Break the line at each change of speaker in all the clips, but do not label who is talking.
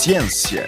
Ciência.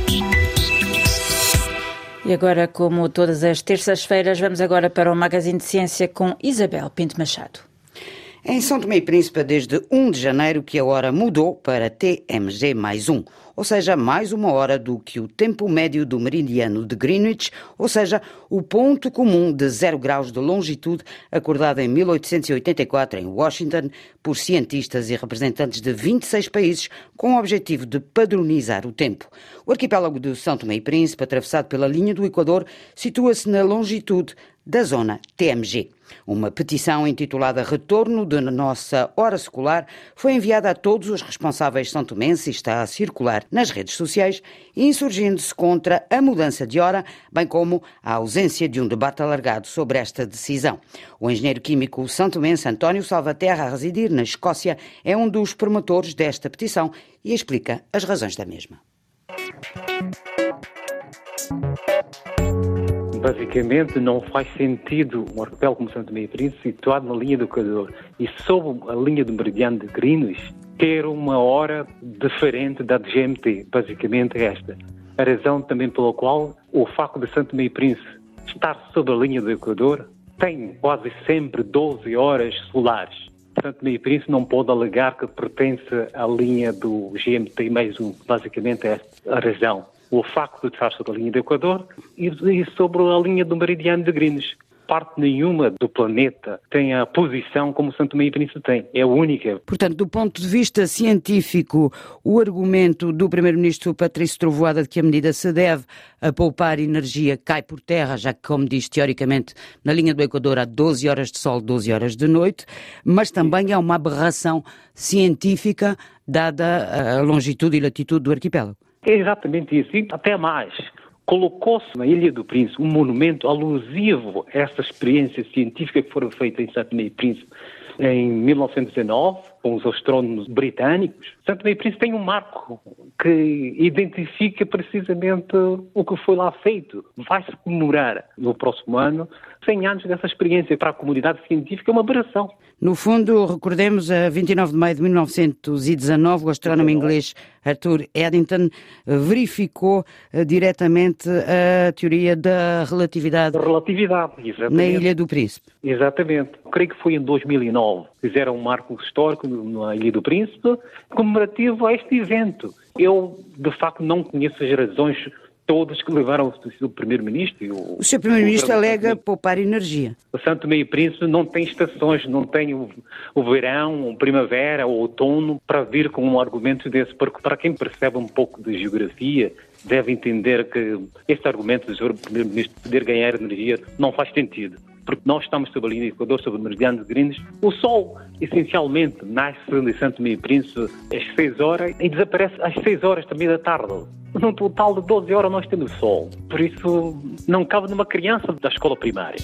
E agora, como todas as terças-feiras, vamos agora para o Magazine de Ciência com Isabel Pinto Machado.
Em São Tomé e Príncipe, desde 1 de janeiro que a hora mudou para TMG mais 1, ou seja, mais uma hora do que o tempo médio do meridiano de Greenwich, ou seja, o ponto comum de 0 graus de longitude, acordado em 1884 em Washington por cientistas e representantes de 26 países com o objetivo de padronizar o tempo. O arquipélago de São Tomé e Príncipe, atravessado pela linha do Equador, situa-se na longitude da zona TMG. Uma petição intitulada Retorno da Nossa Hora Secular foi enviada a todos os responsáveis são-tomenses e está a circular nas redes sociais, insurgindo-se contra a mudança de hora, bem como a ausência de um debate alargado sobre esta decisão. O engenheiro químico são-tomense António Salvaterra, a residir na Escócia, é um dos promotores desta petição e explica as razões da mesma.
Basicamente, não faz sentido um arquipélago como São Tomé e Príncipe, situado na linha do Equador e sob a linha do meridiano de Greenwich, ter uma hora diferente da de GMT. Basicamente é esta. A razão também pela qual o facto de São Tomé e Príncipe estar sob a linha do Equador tem quase sempre 12 horas solares. São Tomé e Príncipe não pode alegar que pertence à linha do GMT mais 1. Basicamente é esta a razão. O facto de estar sobre a linha do Equador e sobre a linha do meridiano de Greenwich. Parte nenhuma do planeta tem a posição como São Tomé e Príncipe tem. É a única.
Portanto, do ponto de vista científico, o argumento do Primeiro-Ministro Patrício Trovoada de que a medida se deve a poupar energia cai por terra, já que, como diz, teoricamente, na linha do Equador há 12 horas de sol, 12 horas de noite, mas também é uma aberração científica dada a longitude e latitude do arquipélago.
É exatamente isso. E até mais. Colocou-se na Ilha do Príncipe um monumento alusivo a essa experiência científica que foram feitas em São Tomé e Príncipe em 1919, com os astrónomos britânicos. São Tomé e Príncipe tem um marco que identifica precisamente o que foi lá feito. Vai-se comemorar no próximo ano 100 anos dessa experiência. Para a comunidade científica é uma aberração.
No fundo, recordemos, a 29 de maio de 1919, o astrónomo inglês Arthur Eddington verificou diretamente a teoria da relatividade.
Relatividade, exatamente.
Na Ilha do Príncipe.
Exatamente. Creio que foi em 2009. Fizeram um marco histórico na Ilha do Príncipe comemorativo a este evento. Eu, de facto, não conheço as razões todas que levaram o seu Primeiro-Ministro.
O seu Primeiro-Ministro alega poupar energia.
O São Tomé e Príncipe não tem estações, não tem o verão, a primavera, o outono, para vir com um argumento desse, porque para quem percebe um pouco de geografia, deve entender que este argumento do seu Primeiro-Ministro poder ganhar energia não faz sentido. Porque nós estamos sobre a linha do Equador, sobre o meridiano de Greenwich. O Sol, essencialmente, nasce em São Tomé e Príncipe às 6 horas e desaparece às 6 horas também da tarde. Num total de 12 horas nós temos Sol. Por isso, não cabe numa criança da escola primária.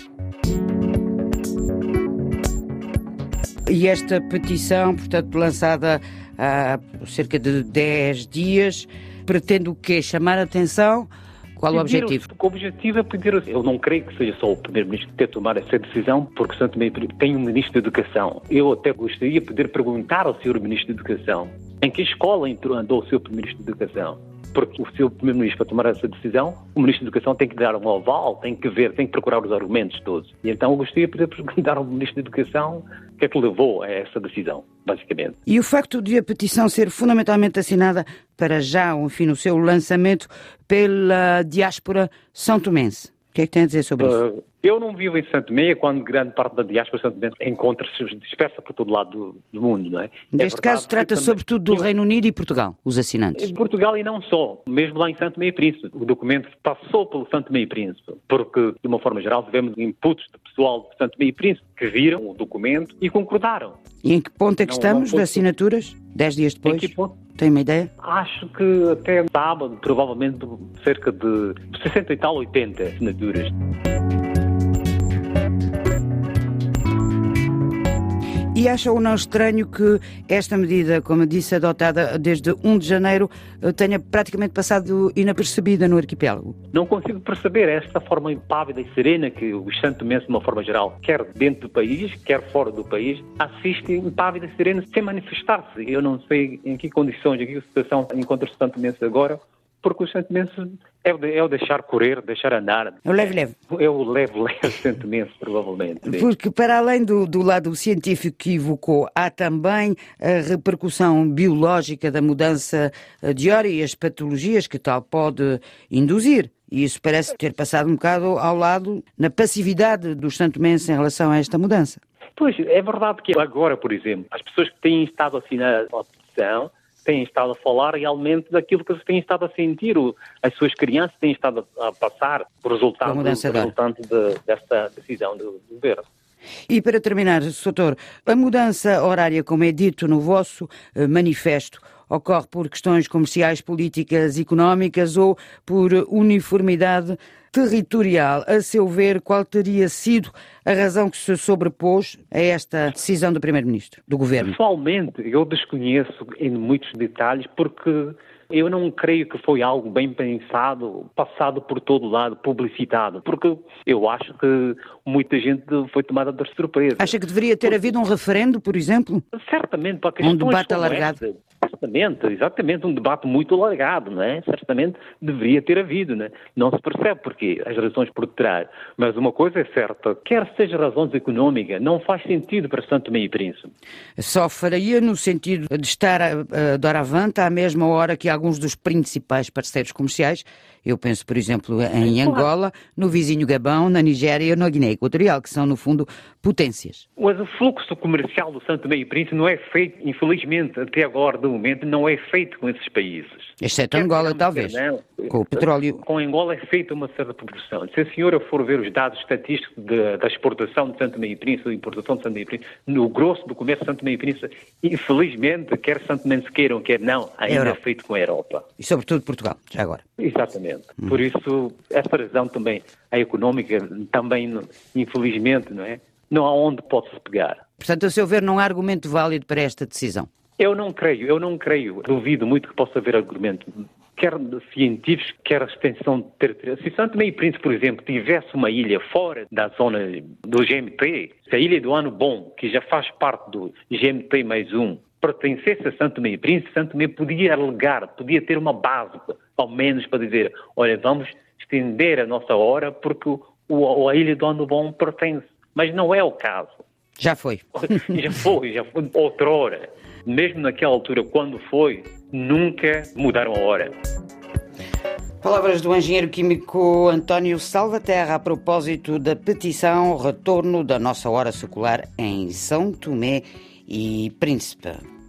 E esta petição, portanto, lançada há cerca de 10 dias, pretende o quê? Chamar a atenção? Qual o objetivo?
O objetivo é pedir... Eu não creio que seja só o Primeiro-Ministro que tenha tomado essa decisão, porque São Tomé tem um Ministro de Educação. Eu até gostaria de poder perguntar ao Sr. Ministro de Educação em que escola andou o Sr. Ministro de Educação. Porque o Sr. Primeiro-Ministro, para tomar essa decisão, o Ministro de Educação tem que dar um aval, tem que ver, tem que procurar os argumentos todos. E então eu gostaria de poder perguntar ao Ministro de Educação o que é que levou a essa decisão, basicamente.
E o facto de a petição ser fundamentalmente assinada para já, enfim, no seu lançamento, pela diáspora são-tomense. O que é que tem a dizer sobre isso?
Eu não vivo em São Tomé, quando grande parte da diáspora são-tomense encontra-se dispersa por todo lado do mundo, não é?
Neste caso trata-se sobretudo do Reino Unido e Portugal, os assinantes.
Em Portugal e não só, mesmo lá em São Tomé e Príncipe. O documento passou pelo São Tomé e Príncipe, porque, de uma forma geral, tivemos inputs do pessoal de São Tomé e Príncipe que viram o documento e concordaram.
E em que ponto é que estamos de assinaturas? 10 dias depois?
Em que ponto?
Tem uma ideia?
Acho que até sábado, provavelmente, cerca de 60 e tal, 80 assinaturas.
E acha ou não estranho que esta medida, como disse, adotada desde 1 de janeiro, tenha praticamente passado inapercebida no arquipélago?
Não consigo perceber esta forma impávida e serena que os santomenses, de uma forma geral, quer dentro do país, quer fora do país, assistem impávida e serena sem manifestar-se. Eu não sei em que condições, em que situação encontra-se o santomense agora, porque os santomenses é o deixar correr, deixar andar.
É o leve-leve.
É o leve-leve santomense, provavelmente. Sim.
Porque para além do lado científico que evocou, há também a repercussão biológica da mudança de hora e as patologias que tal pode induzir. E isso parece ter passado um bocado ao lado na passividade dos santomenses em relação a esta mudança.
Pois, é verdade que agora, por exemplo, as pessoas que têm estado a assinar a petição têm estado a falar realmente daquilo que têm estado a sentir, as suas crianças têm estado a passar por resultante desta decisão do governo.
E para terminar, Soutor, a mudança horária, como é dito no vosso manifesto, ocorre por questões comerciais, políticas, económicas ou por uniformidade territorial? A seu ver, qual teria sido a razão que se sobrepôs a esta decisão do Primeiro-Ministro, do Governo?
Pessoalmente, eu desconheço em muitos detalhes porque eu não creio que foi algo bem pensado, passado por todo lado, publicitado, porque eu acho que muita gente foi tomada de surpresa.
Acha que deveria ter havido um referendo, por exemplo?
Certamente, para questões
um debate alargado.
Exatamente, um debate muito alargado, não é? Certamente deveria ter havido, não é? Não se percebe porque as razões por trás, mas uma coisa é certa, quer seja razões económicas, não faz sentido para São Tomé e Príncipe.
Só faria no sentido de estar doravante à mesma hora que alguns dos principais parceiros comerciais, eu penso, por exemplo, em Angola, no vizinho Gabão, na Nigéria e na Guiné Equatorial, que são, no fundo, potências.
Mas o fluxo comercial do São Tomé e Príncipe não é feito, infelizmente, até agora, de momento, não é feito com esses países.
Exceto Angola, talvez, com o petróleo.
Com Angola é feita uma certa proporção. Se a senhora for ver os dados estatísticos da exportação de São Tomé e Príncipe, da importação de São Tomé e Príncipe, no grosso do comércio de São Tomé e Príncipe, infelizmente, quer São Tomé se queiram, quer não, ainda é feito com a Europa.
E sobretudo Portugal, já agora.
Exatamente. Por isso, essa razão também, a económica, também, infelizmente, não é? Não há onde pode-se pegar.
Portanto, a seu ver, não há argumento válido para esta decisão?
Eu não creio. Duvido muito que possa haver argumento, quer científicos, quer extensão territorial. Se São Tomé e Príncipe, por exemplo, tivesse uma ilha fora da zona do GMT, se a ilha do Ano Bom, que já faz parte do GMT mais um, pertencesse a São Tomé e Príncipe, São Tomé podia alegar, podia ter uma base, ao menos para dizer, olha, vamos estender a nossa hora porque a ilha do Ano Bom pertence. Mas não é o caso.
Já foi.
Já foi outrora. Mesmo naquela altura, quando foi, nunca mudaram a hora.
Palavras do engenheiro químico António Salvaterra a propósito da petição retorno da nossa hora secular em São Tomé e Príncipe.